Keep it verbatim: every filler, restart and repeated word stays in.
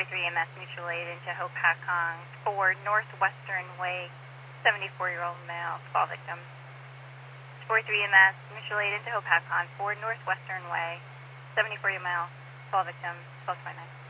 three E M S mutual aid into Hopatcong for Northwestern Way, seventy-four-year-old male, fall victim. four three E M S mutual aid into Hopatcong for Northwestern Way, seventy-four-year-old male, fall victim, twelve twenty-nine.